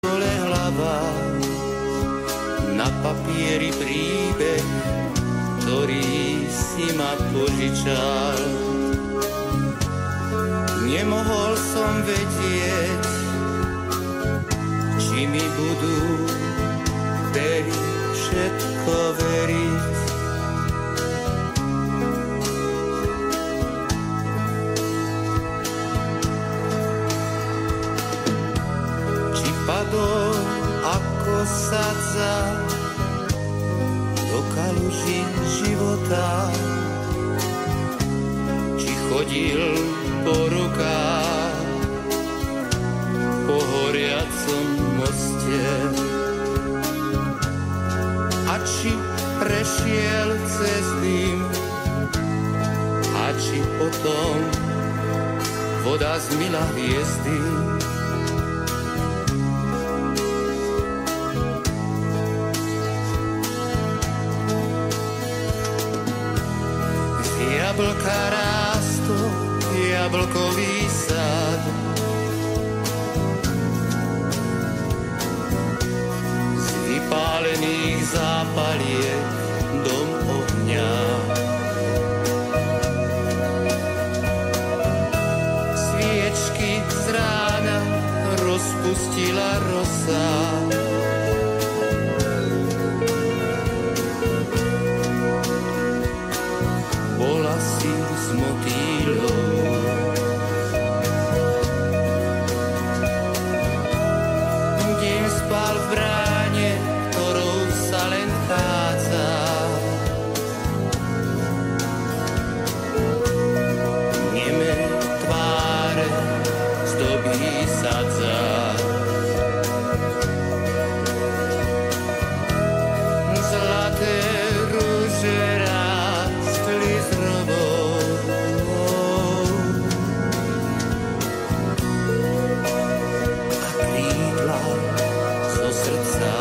Dole hlava, na papieri príbeh, ktorý si ma požičal. Nemohol som vedieť, či mi budú veriť, všetko veriť. Či padol ako sadza do kaluži života, či chodil po rukách po horiacom moste, a či prešiel cez dym, a či potom voda zmila hviezdy. Z jablka rástol jablkový sad, z vypálených zápaliek dom ohňa. Sviečky z rána rozpustila rosa, bola si s motýlou. Deň spal v bráne, ktorou sa len chádza. Nemé tváre zdobí sadza. Zlaté rúže rástli z rovou, a krídla zo srdca.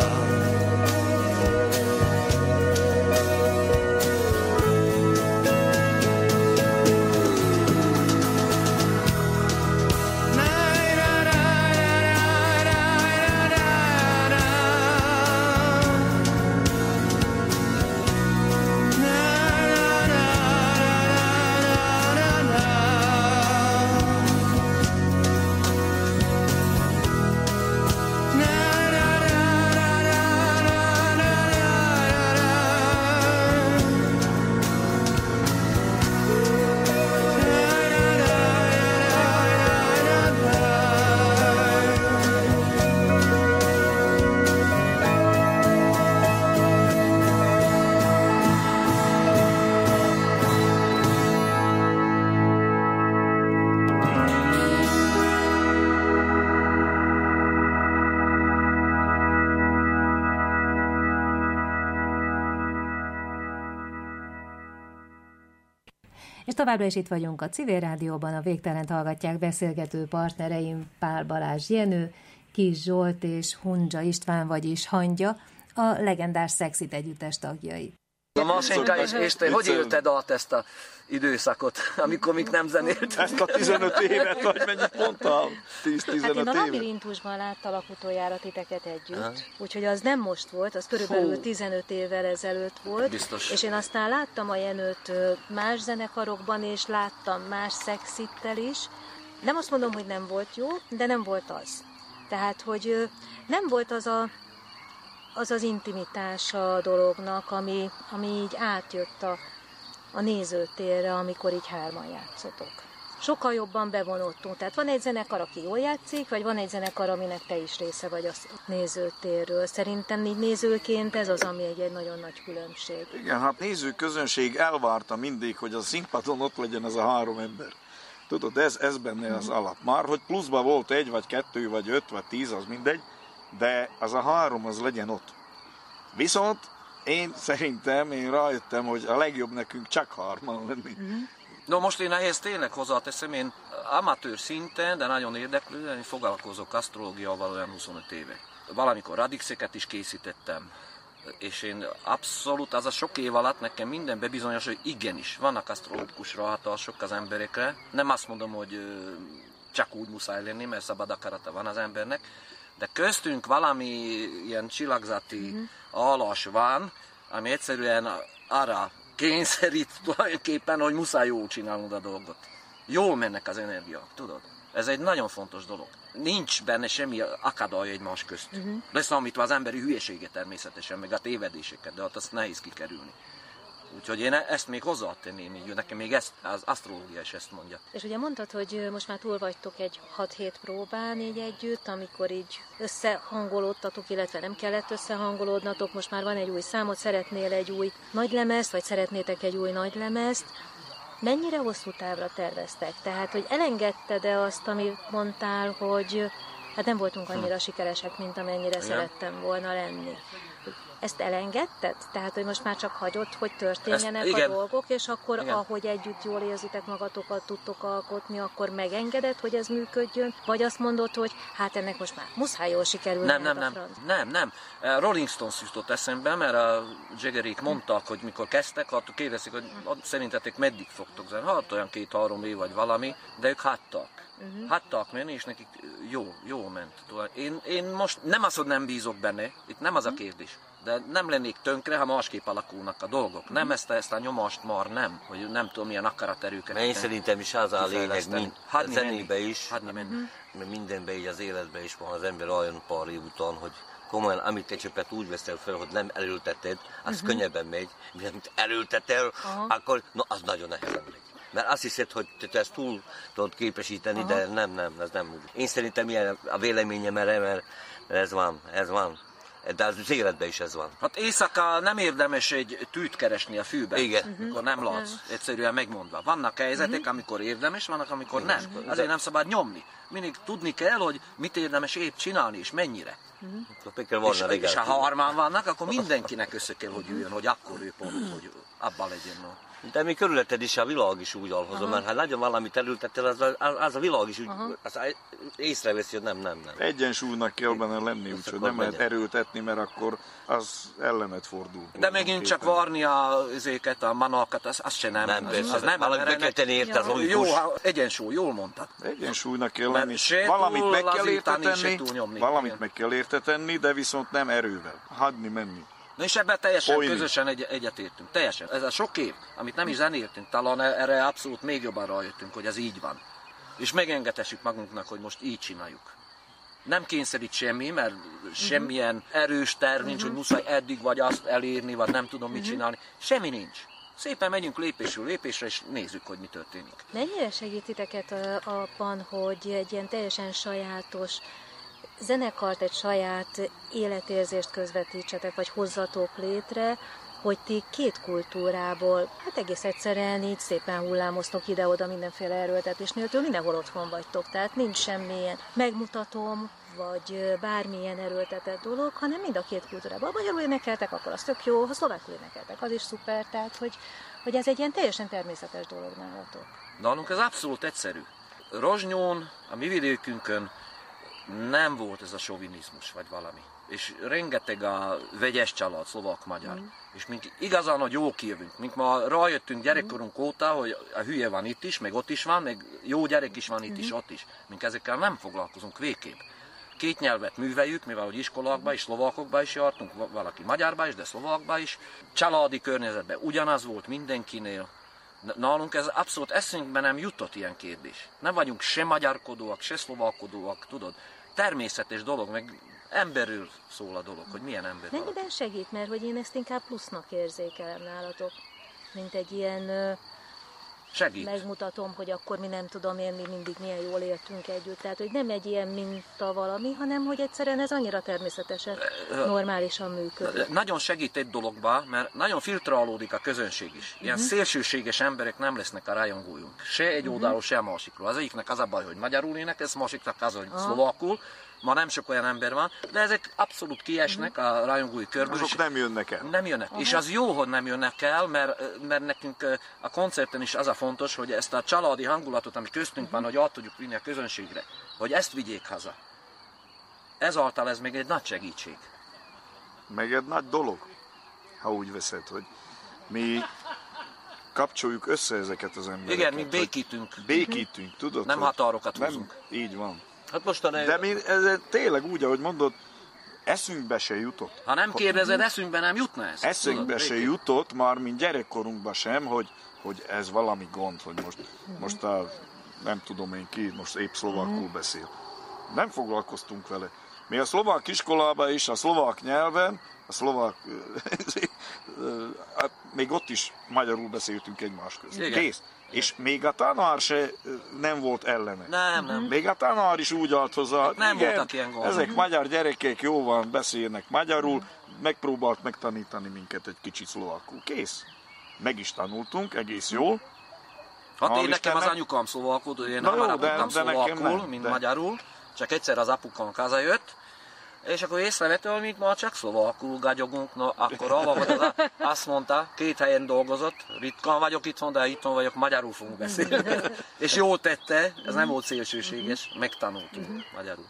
És továbbra is itt vagyunk a Civil Rádióban, a Végtelent hallgatják beszélgető partnereim Pál Balázs Jenő, Kiss Zsolt és Hundzsa István, vagyis Hangya, a legendás Szexit együttes tagjai. A Marcinka, és te hogy élted át ezt a időszakot, amikor még nem zenélt? Ezt a 15 évet, vagy mennyit mondtam? 10-15 évet. Hát én a Labirintusban láttalak utoljára titeket együtt, úgyhogy az nem most volt, az körülbelül 15 évvel ezelőtt volt. Biztos. És én aztán láttam a Jenőt más zenekarokban, és láttam más Szexittel is. Nem azt mondom, hogy nem volt jó, de nem volt az. Tehát, hogy nem volt az intimitás a dolognak, ami így átjött a nézőtérre, amikor így hárman játszotok. Sokkal jobban bevonódtunk. Tehát van egy zenekar, aki jól játszik, vagy van egy zenekar, aminek te is része vagy a nézőtérről. Szerintem így nézőként ez az, ami egy nagyon nagy különbség. Igen, hát nézőközönség elvárta mindig, hogy a színpadon ott legyen ez a 3 ember. Tudod, ez benne az alap. Már, hogy pluszban volt 1, vagy 2, vagy 5, vagy 10, az mindegy, de az a 3 az legyen ott. Viszont én rájöttem, hogy a legjobb nekünk csak 3-an lenni. No most én ehhez tényleg hozzáteszem, én amatőr szinten, de nagyon érdeklődően, én foglalkozok asztrológiával olyan 25 éve. Valamikor radixeket is készítettem, és én abszolút, az a sok év alatt nekem minden bebizonyos, hogy igenis, vannak asztrológikus ráhatások az emberekre. Nem azt mondom, hogy csak úgy muszáj lenni, mert szabad akarata van az embernek, De köztünk valami ilyen csillagzati alas van, ami egyszerűen arra kényszerít tulajdonképpen, hogy muszáj jól csinálnod a dolgot. Jól mennek az energiák, tudod? Ez egy nagyon fontos dolog. Nincs benne semmi akadály egymás közt. Leszámítva az emberi hülyesége természetesen, meg a tévedéseket, de azt nehéz kikerülni. Úgyhogy én ezt még hozzátenném, így nekem még ezt, az asztrológia is ezt mondja. És ugye mondtad, hogy most már túl vagytok egy 6-7 próbán így együtt, amikor így összehangolódtatok, illetve nem kellett összehangolódnatok, most már van egy új számot, szeretnél egy új nagylemezt, vagy szeretnétek egy új nagylemezt. Mennyire hosszú távra terveztek? Tehát, hogy elengedted-e azt, amit mondtál, hogy hát nem voltunk annyira sikeresek, mint amennyire szerettem volna lenni. Ezt elengedted? Tehát, hogy most már csak hagyod, hogy történjenek a dolgok, és akkor, ahogy együtt jól érzitek magatokat, tudtok alkotni, akkor megengeded, hogy ez működjön? Vagy azt mondod, hogy hát ennek most már muszáj jól sikerülni? Nem. Rolling Stones jutott eszembe, mert a Jaggerék mondtak, hogy mikor kezdtek, attól kérdezik, hogy szerintetek meddig fogtok zenni? Hát olyan 2-3 év vagy valami, de ők hagytak menni, és nekik jó ment. Én most nem az, hogy nem bízok benne, itt nem az a kérdés. De nem lennék tönkre, ha másképp alakulnak a dolgok. Nem ezt a nyomást már nem, hogy nem tudom milyen akaraterőket. Én szerintem is az a lényeg, mint a zenébe is, mert mindenben így az életben is van az ember olyan pár év után, hogy komolyan, amit egy csöppet úgy veszel fel, hogy nem erőlteted, az könnyebben megy, mint erőltetel, akkor az nagyon nehezen megy. Mert azt hiszed, hogy te ezt túl tudod képesíteni, de nem, ez nem úgy. Én szerintem ilyen a véleményem erre, mert ez van. De az életben is ez van. Hát éjszaka nem érdemes egy tűt keresni a fűben, Igen. amikor nem látsz, egyszerűen megmondva. Vannak helyzetek, amikor érdemes, vannak, amikor nem. Azért nem szabad nyomni. Mindig tudni kell, hogy mit érdemes épp csinálni, és mennyire. És ha 3-an vannak, akkor mindenkinek össze kell, hogy üljön, hogy akkor ő pont, hogy abban legyen. No. De még körülötted is a világ is úgy alhozom, mert ha nagyon valamit erőltettél, az a világ is úgy észreveszi, hogy nem. Egyensúlynak kell benne lenni, úgyhogy nem lehet erőltetni, mert akkor az ellenet fordul. De megint csak varni a manakat, az se nem. Az nem, valami beketteni ért az logikus. Jó, egyensúly, jól mondtad. Egyensúlynak kell lenni, valamit meg kell értetenni, meg kell értetenni, de viszont nem erővel. Hagyni menni. Na és ebben teljesen közösen egyetértünk. Teljesen. Ez a sok év, amit nem is zenéltünk, talán erre abszolút még jobban rájöttünk, hogy ez így van. És megengedhessük magunknak, hogy most így csináljuk. Nem kényszerít semmi, mert semmilyen erős terv nincs, hogy muszáj eddig vagy azt elérni, vagy nem tudom mit csinálni. Semmi nincs. Szépen megyünk lépésről lépésre, és nézzük, hogy mi történik. Mennyire segít titeket abban, hogy egy ilyen teljesen sajátos zenekart, egy saját életérzést közvetítsetek, vagy hozzatok létre, hogy ti két kultúrából, hát egész egyszerűen így szépen hullámoztok ide-oda mindenféle erőltetés nélkül, mindenhol otthon vagytok, tehát nincs semmilyen megmutatom, vagy bármilyen erőltetett dolog, hanem mind a két kultúrában. Ha magyarul énekeltek, akkor az tök jó, ha szlovákul énekeltek, az is szuper, tehát hogy ez egy ilyen teljesen természetes dolog nálatok. Nálunk ez abszolút egyszerű. Rozsnyón, a mi vidékünkön nem volt ez a sovinizmus, vagy valami. És rengeteg a vegyes család, szlovák-magyar. És mink igazán, hogy jó kijövünk. Mink ma rájöttünk gyerekkorunk óta, hogy a hülye van itt is, meg ott is van, meg jó gyerek is van itt is, ott is. Mink ezekkel nem foglalkozunk végképp. Két nyelvet műveljük, mivel hogy iskolákba is, szlovákokba is jártunk, valaki magyarba is, de szlovákba is. Családi környezetben ugyanaz volt mindenkinél. Nálunk ez abszolút eszünkben nem jutott ilyen kérdés. Nem vagyunk se magyarkodóak, se szlovákodóak, tudod. Természetes dolog, meg emberről szól a dolog, hogy milyen ember van. Mennyiben segít, mert hogy én ezt inkább plusznak érzékelem nálatok, mint egy ilyen segít. Megmutatom, hogy akkor mi nem tudom én, mi mindig milyen jól éltünk együtt. Tehát, hogy nem egy ilyen minta valami, hanem hogy egyszerűen ez annyira természetesen, normálisan működik. Nagyon segít egy dologba, mert nagyon filtrálódik a közönség is. Ilyen szélsőséges emberek nem lesznek a rajongójunk. Se egy oldalról, se a másikról. Az egyiknek az a baj, hogy magyarul énekel, másiknak az, hogy szlovákul. Ma nem sok olyan ember van, de ezek abszolút kiesnek a rajongói körből. Azok nem jönnek el. Nem jönnek. És az jó, hogy nem jönnek el, mert nekünk a koncerten is az a fontos, hogy ezt a családi hangulatot, ami köztünk van, hogy át tudjuk vinni a közönségre, hogy ezt vigyék haza. Ezáltal ez még egy nagy segítség. Meg egy nagy dolog, ha úgy veszed, hogy mi kapcsoljuk össze ezeket az embereket. Igen, mi békítünk. Békítünk, tudod? Nem határokat húzunk. Így van. Hát mostanában... De mi ez tényleg úgy, ahogy mondod, eszünkbe se jutott. Ha nem kérdezed, eszünkbe nem jutna ez. Eszünkbe se jutott, már mint gyerekkorunkban sem, hogy ez valami gond, hogy most a, nem tudom én ki, most épp szlovákul beszél. Nem foglalkoztunk vele. Mi a szlovák iskolában is, a szlovák nyelven, a szlovák, még ott is magyarul beszéltünk egymás között. Kész. És még a tanár se nem volt ellene. Nem. Még a tanár is úgy állt hozzá, nem igen, voltak ilyen gondok. ezek magyar gyerekek jó van, beszélnek magyarul, megpróbált megtanítani minket egy kicsit szlovákul. Kész. Meg is tanultunk, egész jól. Hát én nekem az anyukám szlovákul, én hamarabb tudtam szlovákul, mint magyarul. Csak egyszer az apukám hazajött, és akkor észrevette, hogy már csak szlovákul gagyogunk, na akkor azt mondta, 2 helyen dolgozott, ritkán vagyok itthon, de itthon vagyok, magyarul fogunk beszélni. És jól tette, ez nem volt szélsőséges, megtanultunk magyarul.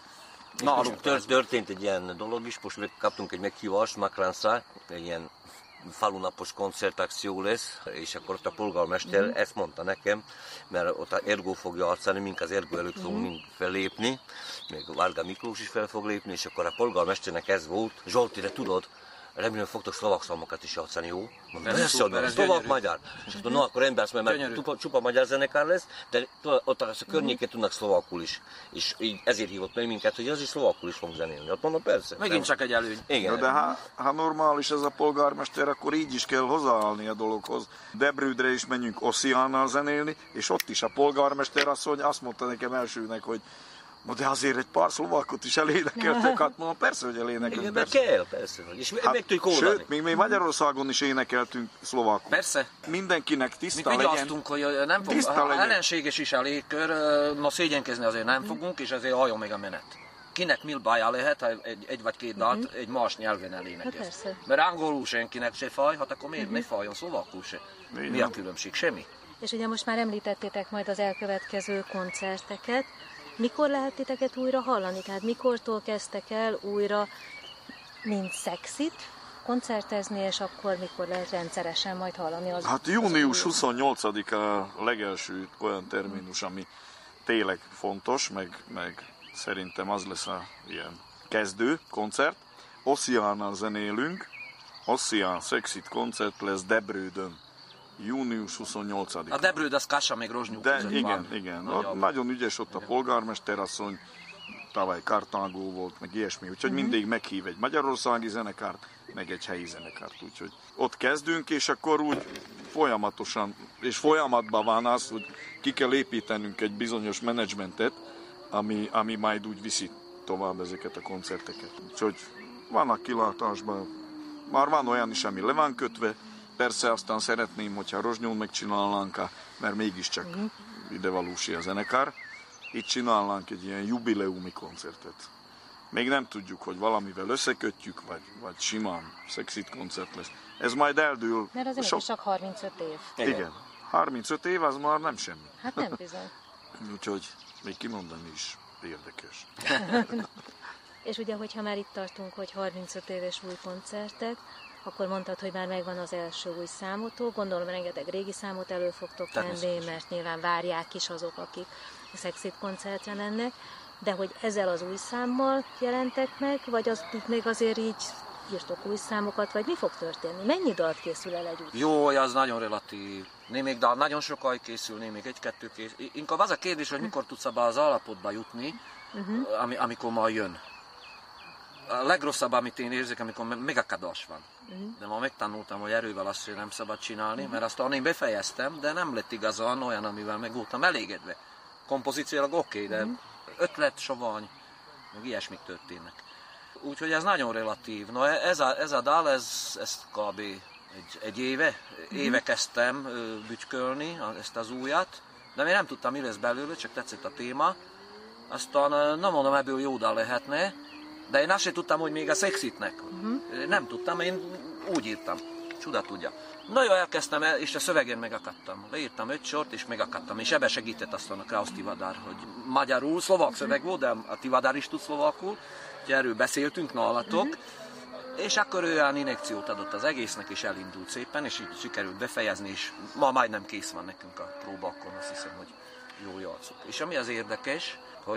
Nálunk történt egy ilyen dolog is, most kaptunk egy meghívást Makranszra, egy ilyen falunapos koncertakció lesz, és akkor ott a polgármester ezt mondta nekem, mert ott a Ergo fogja arcani, mink az Ergo előtt fogunk mind fellépni, még Varga Miklós is fel fog lépni, és akkor a polgármesternek ez volt, Zsolti, de tudod, remélem fogtok szlovák számokat is játszani, jó? Persze, szlovák-magyar. És akkor, akkor ember, mert csupa magyar zenekár lesz, de ott a környéken tudnak szlovákul is. És így ezért hívott meg minket, hogy az is szlovákul is fogunk zenélni. Ott mondom, persze. Megint csak egy előny. Igen. De ha normális ez a polgármester, akkor így is kell hozzáállni a dologhoz. Debrődre is menjünk Ossiánnal zenélni, és ott is a polgármester asszony azt mondta nekem elsőnek, hogy de azért egy pár szlovákot is elénekeltek, hát mondom, persze, hogy elénekelünk. Igen, de kell, persze. És meg tudjuk oldani. Sőt, még mi Magyarországon is énekeltünk szlovákul. Persze. Mindenkinek tiszta mi legyen. Mi vigyáztunk, hogy nem fogunk, ellenséges is a légkör, ma szégyenkezni azért nem fogunk, és azért halljon még a menet. Kinek mi baja lehet, ha egy vagy 2 dalt egy más nyelven elénekelsz. Hát mert angolul senkinek se faj, hát akkor miért ne fajjon szlovákul se? Mi a különbség? Semmi. És ugye most már említettétek majd az elkövetkező koncerteket. Mikor lehet titeket újra hallani? Tehát mikortól kezdtek el újra, mint Szexit koncertezni, és akkor mikor lehet rendszeresen majd hallani az? Hát június 28-a a legelső olyan terminus, ami tényleg fontos, meg szerintem az lesz a ilyen kezdő koncert. Ossiánnal zenélünk, Ossián Szexit koncert lesz Debrődön. Június 28-a. A Debrőd az Kassa még Rozsnyú között van. Igen. Nagyon ügyes ott a polgármesterasszony, tavaly Kartágó volt, meg ilyesmi, úgyhogy mindig meghív egy magyarországi zenekárt, meg egy helyi zenekárt, úgyhogy ott kezdünk, és akkor úgy folyamatosan, és folyamatban van az, hogy ki kell építenünk egy bizonyos menedzsmentet, ami majd úgy viszi tovább ezeket a koncerteket. Úgyhogy vannak kilátásban, már van olyan is, ami le van kötve. Persze aztán szeretném, hogyha Rozsnyón megcsinálnánk, mert mégiscsak idevalósi a zenekar. Itt csinálnánk egy ilyen jubileumi koncertet. Még nem tudjuk, hogy valamivel összekötjük, vagy simán Szexit koncert lesz. Ez majd eldől. Mert az is csak 35 év. Igen. 35 év az már nem semmi. Hát nem bizony. Úgyhogy még kimondani is érdekes. És ugye, hogyha már itt tartunk, hogy 35 éves új koncertek, akkor mondtad, hogy már megvan az első új számotok. Gondolom, rengeteg régi számot elő fogtok venni, mert nyilván várják is azok, akik a Szexit koncertre mennek. De hogy ezzel az új számmal jelentek meg, vagy az még azért így írtok új számokat, vagy mi fog történni? Mennyi dalt készül el egy új? Jó, az nagyon relatív. Némelyik dal nagyon sokáig készül, némelyik 1-2 készül. Inkább az a kérdés, hogy mikor tudsz abba az állapotba jutni, amikor majd jön. A legrosszabb, amit én érzek, amikor megakadás van. De ma megtanultam, hogy erővel azt nem szabad csinálni, mert aztán én befejeztem, de nem lett igazán olyan, amivel meg voltam elégedve. Kompozíciólag oké, de ötlet, savany, meg ilyesmik történnek. Úgyhogy ez nagyon relatív. No, ez a dal, ez kb. egy éve kezdtem bütykölni ezt az újat, de én nem tudtam, mi lesz belőle, csak tetszett a téma. Aztán nem mondom, ebből jó dal lehetne, de én azt sem tudtam, hogy még a Szexitnek. Nem tudtam, én úgy írtam. Csuda tudja. Na jó, elkezdtem el, és a szövegen megakadtam. Leírtam 5 sort, és megakadtam. És ebbe segített aztán a Krausz Tivadar, hogy magyarul, szlovák szöveg volt, de a Tivadar is tud szlovákul. Úgyhogy erről beszéltünk nálatok. És akkor ő olyan injekciót adott az egésznek, és elindult szépen, és így sikerült befejezni, és ma majdnem kész van nekünk a próba, akkor azt hiszem, hogy jól játszunk. És ami az érdekes, hogy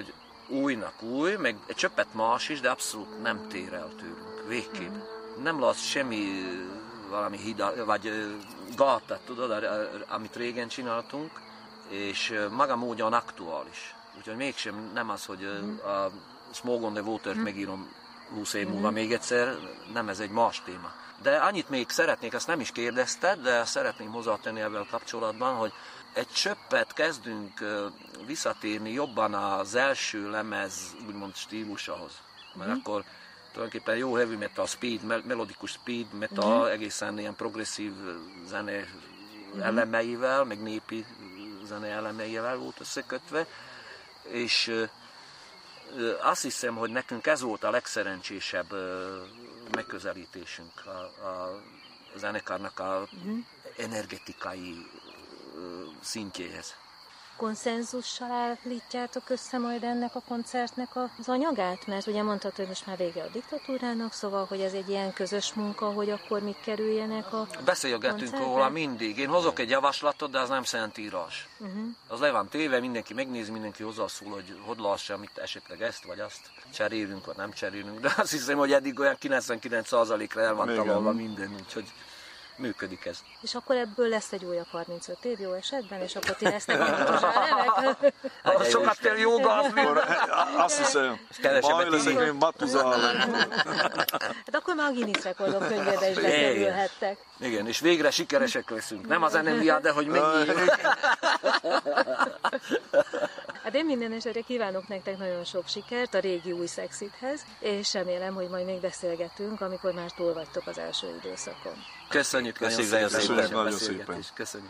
újnak új, meg egy csöppet más is, de abszolút nem tér el tőlünk, végképp. Nem lesz semmi valami híd, vagy gátat, tudod, amit régen csináltunk, és maga módon aktuális. Úgyhogy mégsem nem az, hogy a Smoke on the Water-t megírom 20 év múlva még egyszer, nem, ez egy más téma. De annyit még szeretnék, ezt nem is kérdezted, de szeretném hozzátenni ebben kapcsolatban, hogy egy csöppet kezdünk visszatérni jobban az első lemez, úgymond stílusához. Mert akkor tulajdonképpen jó heavy metal, speed, melodikus speed metal, egészen ilyen progresszív zene elemeivel, meg népi zene elemeivel volt összekötve, és azt hiszem, hogy nekünk ez volt a legszerencsésebb megközelítésünk a zenekarnak a energetikai szintjéhez. Konszenzussal állítjátok össze majd ennek a koncertnek az anyagát? Mert ugye mondtad, hogy most már vége a diktatúrának, szóval, hogy ez egy ilyen közös munka, hogy akkor mik kerüljenek a Beszélgetünk róla mindig. Én hozok egy javaslatot, de az nem szentírás. Az le van téve, mindenki megnézi, mindenki hozzászól, hogy lássa, amit esetleg ezt vagy azt cserélünk, vagy nem cserélünk. De azt hiszem, hogy eddig olyan 99%-ra el van találva minden, úgyhogy működik ez. És akkor ebből lesz egy újabb 35 év jó esetben, és akkor ti lesznek a nevek. Sokat kell jogazni. Azt hiszem, majd leszek én Matuzalem. Hát akkor már a Guinness rekordok könyvébe is bekerülhettek. Igen, és végre sikeresek leszünk. Nem az NMDA, de hogy mennyi. Hát én minden esetre kívánok nektek nagyon sok sikert a régi új Szexithez, és remélem, hogy majd még beszélgetünk, amikor már túl vagytok az első időszakon. Köszönjük nagyon szépen. Köszönjük.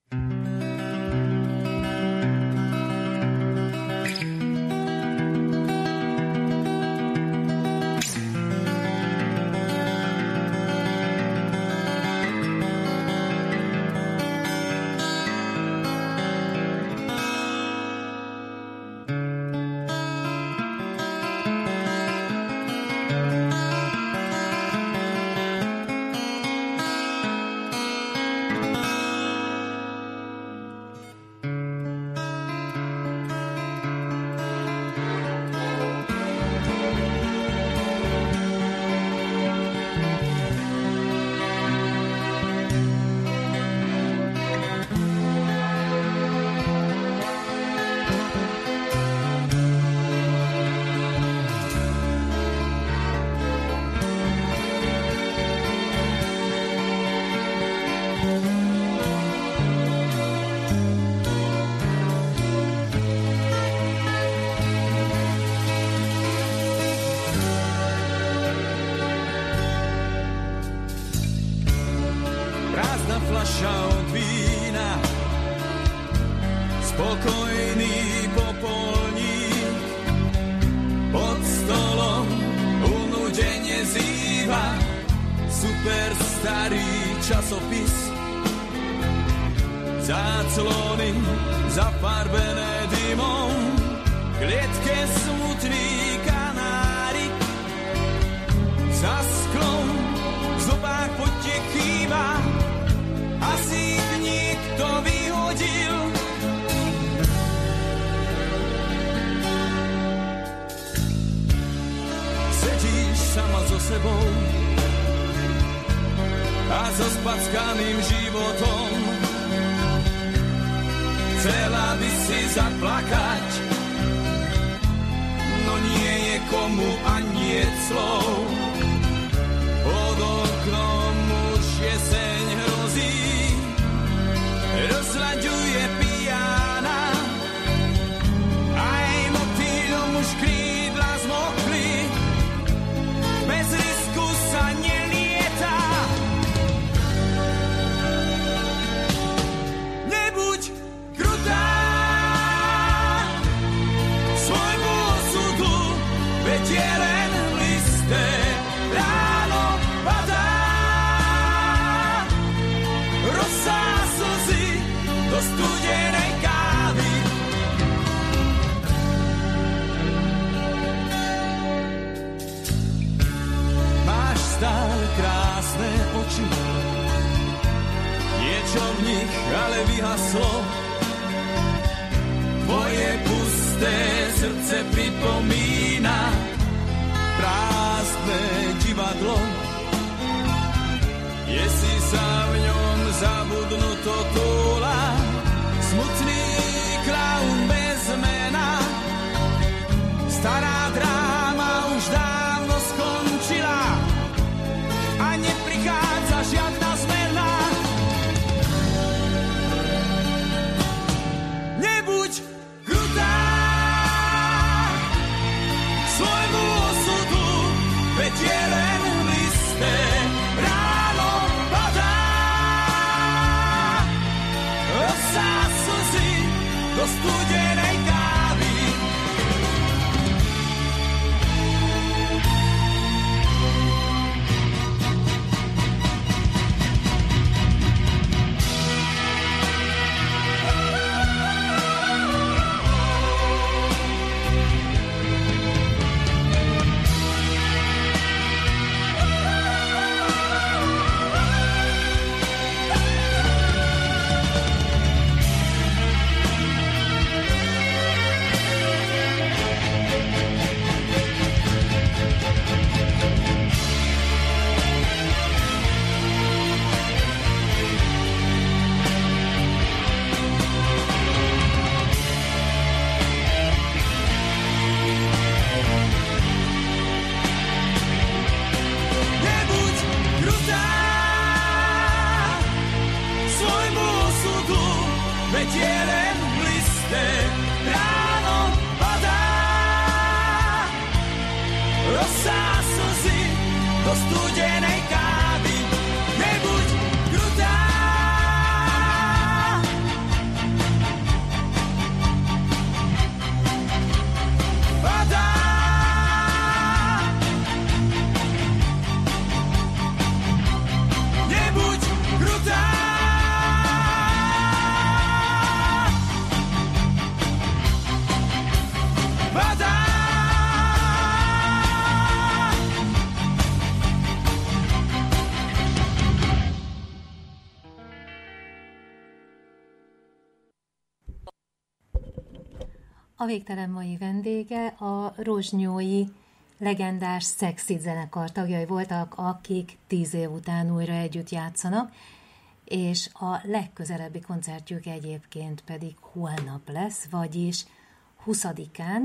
fľaša od vína, spokojný popolník, pod stolom unudene zýva super starý časopis, záclony zafarbené dymom, klietke smutný kanárik, za sklom zubák potiek chýba, asi ich niekto vyhodil. Sedíš sama so sebou a so spackaným životom, chcela by si zaplakať, no nie je komu ani slov. Pod oknom už jeseň hrozí, rozlaďuje pijána, aj motýlom už krídla zmokli, bez risku sa nelietá. Nebuď krutá svojmu osudu, veď je len v liste. Ráno padá, rosá slzy do studenej kávy. Máš stále krásne oči, niečo v nich ale vyhaslo. Tvoje pusté srdce pripomína prázdne divadlo. Jestli sa v ňom zabudnuto túla, smutný klaun bez mena. Stará dráma už dávno skončila a neprichádza žiadna zmena. Nebuď krutá k svojmu osudu, veď je len v liste. Ráno padá, rosa slzy do studenej kávy. A végtelen mai vendége a rozsnyói legendás Szexit zenekar tagjai voltak, akik 10 év után újra együtt játszanak, és a legközelebbi koncertjük egyébként pedig holnap lesz, vagyis 20-án,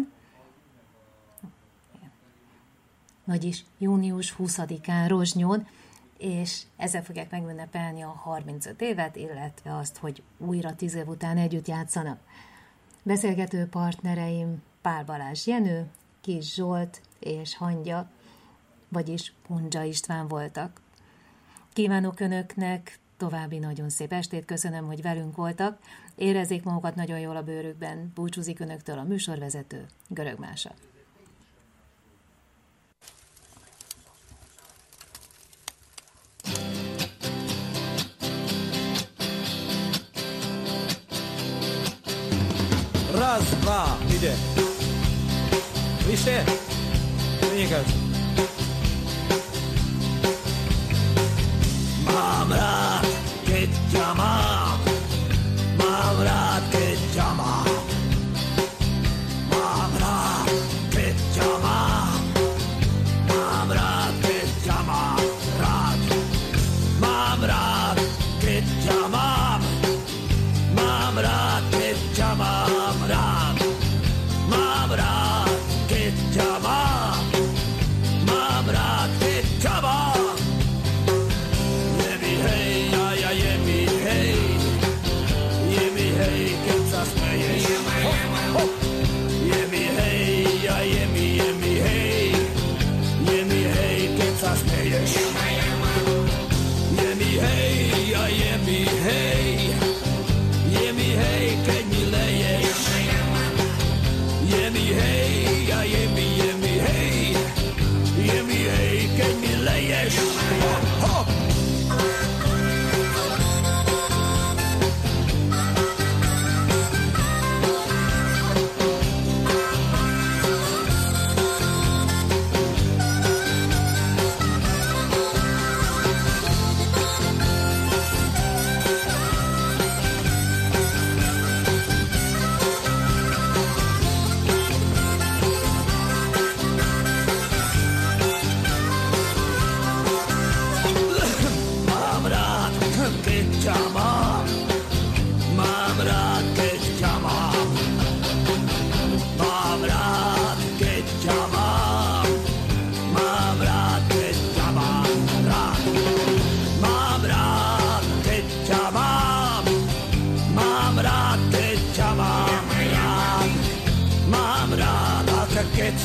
vagyis június 20-án Rozsnyón, és ezzel fogják megünnepelni a 35 évet, illetve azt, hogy újra 10 év után együtt játszanak. Beszélgető partnereim Pál Balázs Jenő, Kis Zsolt és Hangya, vagyis Hundzsa István voltak. Kívánok Önöknek további nagyon szép estét, köszönöm, hogy velünk voltak. Érezzék magukat nagyon jól a bőrükben. Búcsúzik Önöktől a műsorvezető, Görög Mása. Раз, два, ide. Vyšte? Vynikajúce. Mám rád, keď ťa mám. Mám rád, keď ťa mám. Mám rád, keď ťa mám. Mám rád, keď ťa mám. Rád. Mám rád, keď ťa mám. Mám rád, keď ťa mám rád. Mám rád, keď ťa mám. Mám rád, keď ťa mám. Je mi hej, a ja je mi hej. Je mi hej, keď sa smeješ. Je mi hej, a je mi hej. Je mi hej, keď sa smeješ. Je mi hej, a je mi hej. Je mi hej, keď mi leješ. Je mi hej, a je mi hej. Je mi hej, keď mi leješ.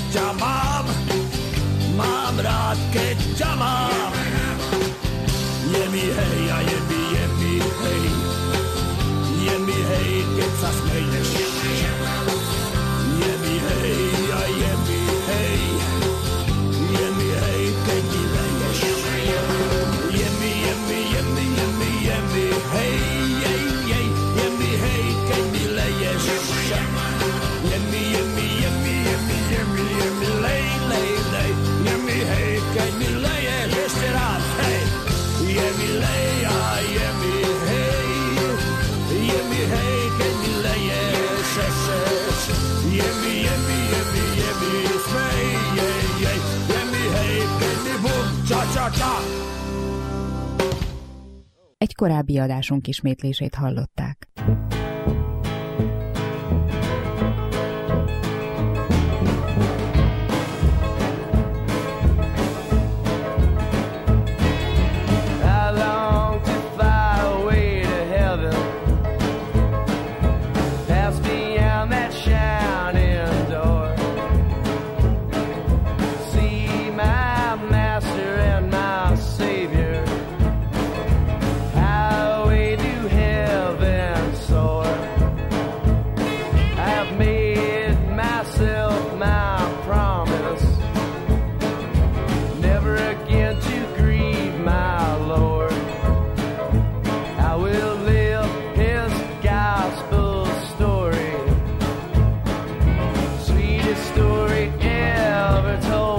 tamam. Mám rád, keď ťa mám. Je mi hej a je mi hej. Je mi hej, keď sa smeješ. Je mi hej a je mi hej. Je mi hej, keď mi leješ. Je mi hej, je mi hej, keď mi leješ. Je mi lej, je mi hej, keď mi leješ. Ešte raz, hej. Je mi lej a je mi hej. Je mi hej, keď mi leješ. Je mi smej, je mi hej, keď mi bum, csa. Egy korábbi adásunk ismétlését hallották.